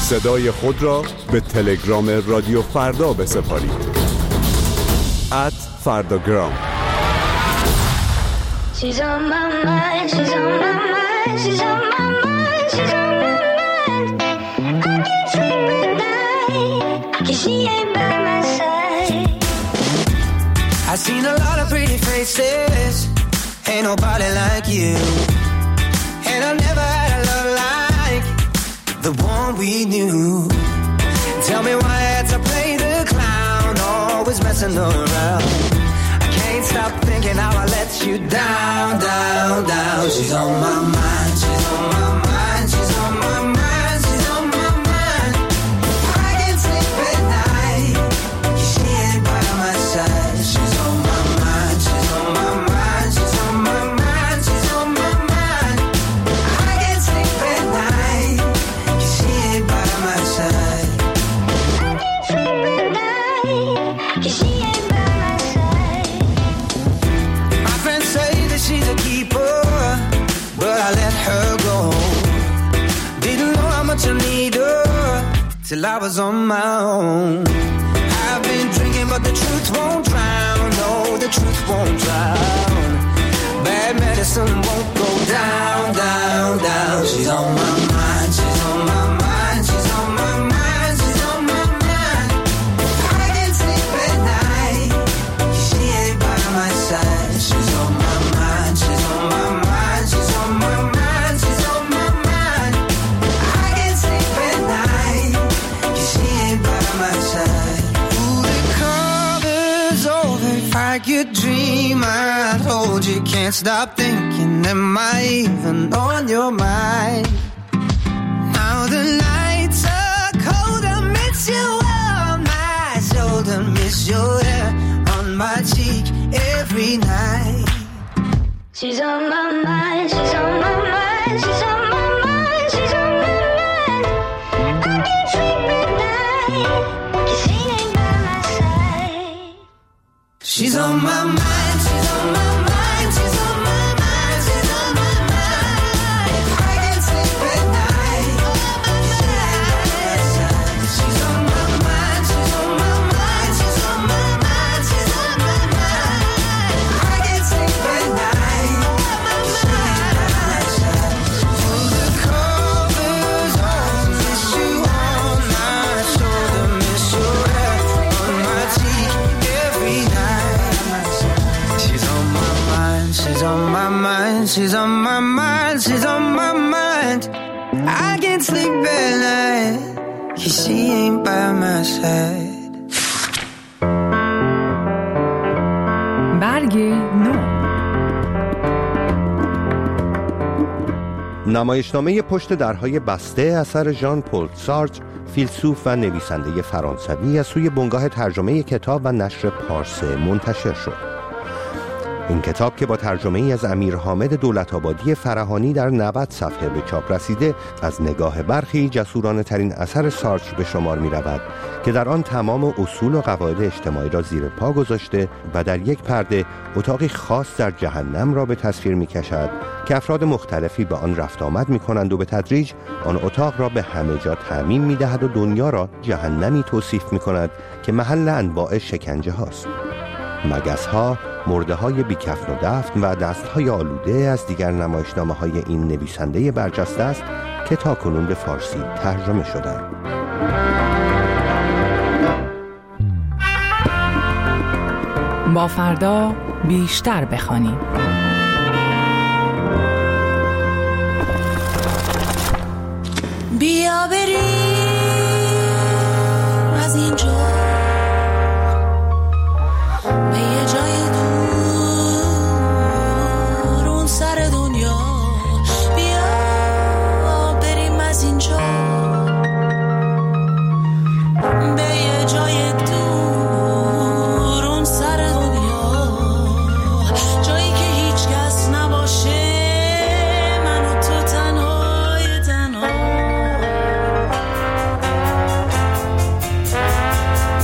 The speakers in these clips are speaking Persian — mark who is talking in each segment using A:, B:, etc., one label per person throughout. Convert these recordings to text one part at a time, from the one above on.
A: صدای خود را به تلگرام رادیو فردا بسپارید. @فردا.
B: She's on my mind, she's on my mind, she's on my mind, she's on my mind. I can't sleep at night, 'cause she ain't by my side.
C: I've seen a lot of pretty faces, ain't nobody like you. And I never had a love like the one we knew. Tell me why I had to play the clown, always messing around. Can't stop thinking how I let you down, down, down. She's on my mind, she's on my mind, she's on my mind, she's on my mind. I can't sleep at night, 'cause she ain't by my side. She's on my mind, she's on my mind, she's on my mind, she's on my mind. I can't sleep at night, 'cause she ain't by my side.
B: I can't sleep at night, 'cause she ain't by my side.
C: She's a keeper, but I let her go. Didn't know how much I need her till I was on my own. I've been drinking, but the truth won't drown. No, the truth won't drown. Bad medicine won't go down, down, down. She's on my mind, she's on my mind, she's on my mind, she's on my mind. I can't sleep at night, 'cause she ain't by my side. She's on my mind, she's on my mind, she's on my mind, she's on my mind. I can't sleep at night, 'cause she ain't by my side. Ooh, the cover's over, if I could dream, I told you can't stop thinking. Am I even on your mind? Now the nights are cold, I miss you on my shoulder, miss your hair on my cheek every night.
B: She's on my mind, she's on my mind, she's on my mind, she's on my mind. I can't sleep at night, 'cause she ain't by my side.
C: She's on my mind, she's on my mind, she's on my mind, she's on my mind. I can't sleep at night, she's on my mind, she's on my mind, she's on my mind, she's on my mind. I can't sleep at night, pull the covers on, miss you on my shoulder, miss your hair on my cheek every night. She's on my mind, she's on my mind, she's on my mind, she's on my mind. I can't sleep at night, 'cause she ain't by my side.
D: برگ نو.
E: نمایشنامه پشت درهای بسته اثر ژان پل سارتر، فیلسوف و نویسنده فرانسوی، از سوی بنگاه ترجمه کتاب و نشر پارسه منتشر شد. این کتاب که با ترجمه ای از امیر حامد دولت‌آبادی فرهانی در 90 صفحه به چاپ رسیده، از نگاه برخی جسورانه ترین اثر سارتر به شمار می رود که در آن تمام اصول و قواعد اجتماعی را زیر پا گذاشته و در یک پرده اتاقی خاص در جهنم را به تصویر می کشد که افراد مختلفی به آن رفت آمد می کنند و به تدریج آن اتاق را به همه جا تعمیم می دهد و دنیا را جهنمی توصیف می کند که محل انواع شکنجه هاست. مگس ها، مرده های بیکفن و دفن و دست های آلوده از دیگر نمایشنامه های این نویسنده برجسته است که تاکنون به فارسی ترجمه شدند.
D: با فردا بیشتر بخوانیم.
F: بیا بریم از اینجا به یه جای دور اون سر دنیا. بیا بریم از اینجا به یه جای دور اون سر دنیا، جایی که هیچ کس نباشه، من و تو تنهای تنها.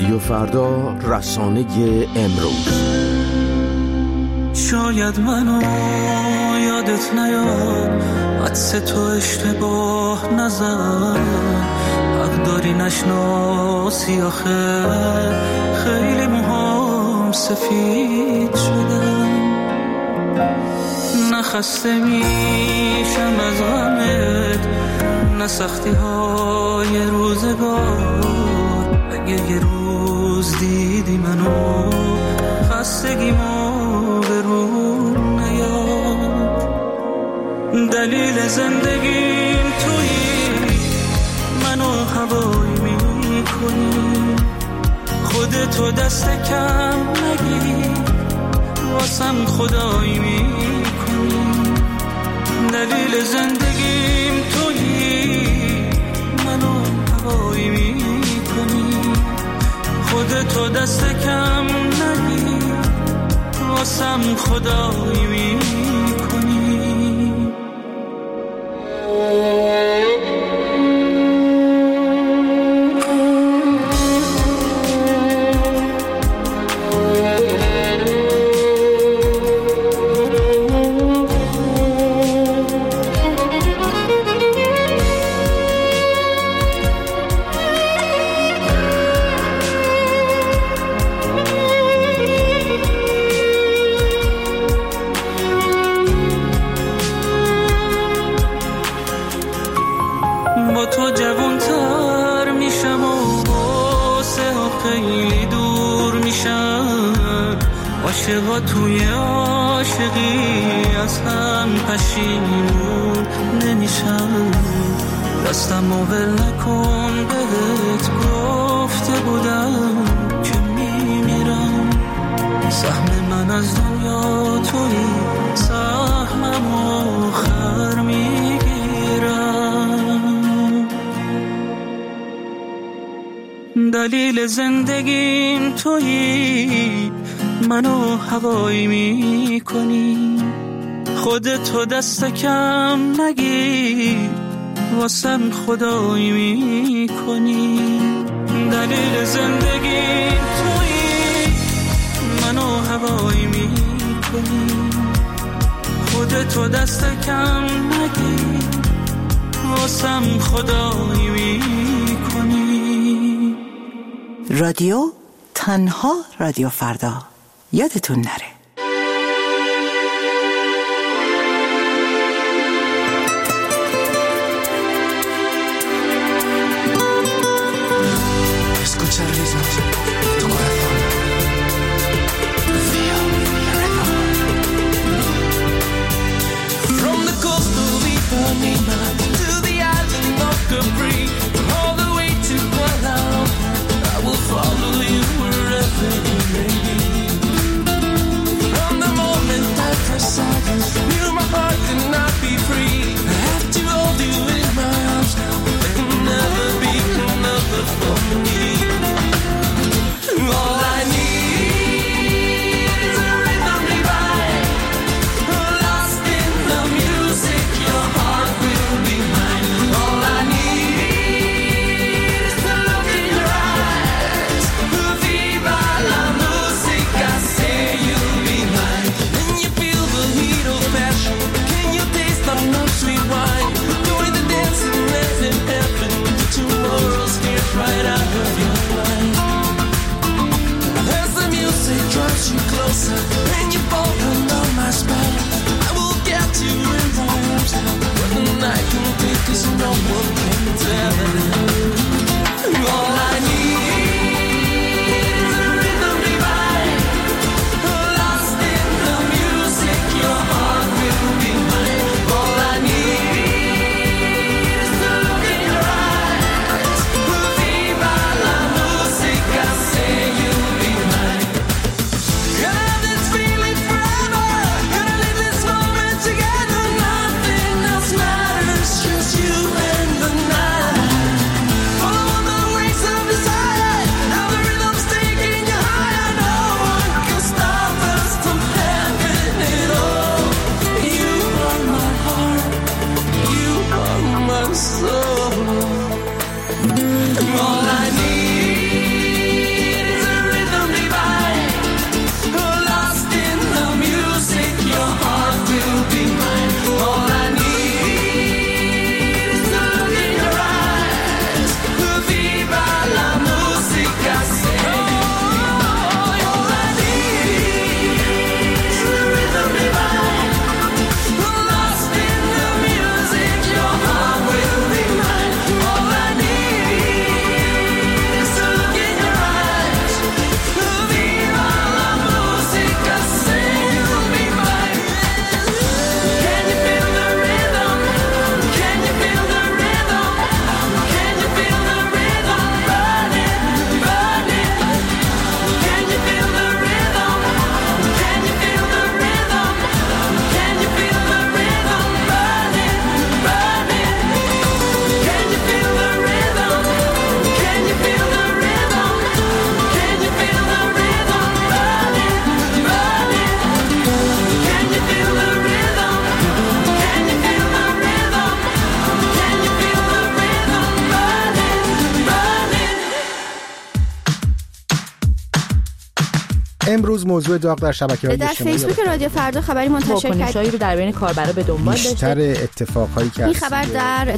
G: رادیو فردا، رسانه امروز.
F: شاید منو یادت نیاد، حدس تو اشتباه نزن، حق داری نشناسی آخه خیلی موهام سفید شدن. نخسته میشم از غمت، نه سختی های روزگار. اگه یه روز دیدی منو خستگیمو به رو نیاد. دلیل زندگیم تویی، منو هوایی میکنی، خودتو دست کم نگی، واسم خدایی میکنی. دلیل زندگیم تویی، منو هوایی میکنی، خودتو دست کم نگی، واسم خدایی میکنی. با تو جوانتر میشم و واسه ها خیلی دور میشم. عاشقا توی عاشقی از هم پشیمون نمیشم. دستمو ول نکن، بهت گفته بودم که میمیرم. سهم من از دنیا توی، سهمم آخر میگیرم. دلیل زندگیم تویی، منو هوایی میکنی، خودتو دست کم نگی، واسم خدایی میکنی. دلیل زندگیم تویی، منو هوایی میکنی، خودتو دست کم نگی، واسم خدایی میکنی.
H: رادیو تنها رادیو فردا، یادتون نره.
C: Escucha el ritmo de tu corazón. From the coast of Ipanema to the island of Capri, all the way to Kuala Lumpur, I will follow you wherever you may be. From the moment I first saw you, knew my heart could not be free. I have to hold you in my arms now. There can never be another for me. All I need is a rhythm divine, lost in the music. Your heart will be mine. All I need is to look in your eyes. Viva la musica, say you'll be mine. Can you feel the heat of passion? Can you taste the love sweet wine? Join the dancing, let it happen. The two worlds get right out of your mind. As the music drives you closer and you fall under my spell, I will get you in my arms now. But the night can take 'cause no one can tell. All I need is a rhythm divine, lost in the music. Your heart will be mine. All I need is to look in your eyes. Viva la musica, say you'll be mine. Gonna have this feeling forever. Gonna live this moment together. Nothing else matters, just you and the night. Follow the waves of desire. Now the rhythm's taking you higher. No one can stop us from having it all. You are my heart. You are my soul. All I need
I: امروز موضوع داغ در شبکه‌های
J: در
I: اجتماعی
J: فیسبوک رادیو فردا خبری منتشر
K: واکنش‌هایی رو در بین کاربرا به دنبال داشته.
I: بیشتر اتفاقایی که
J: این خبر در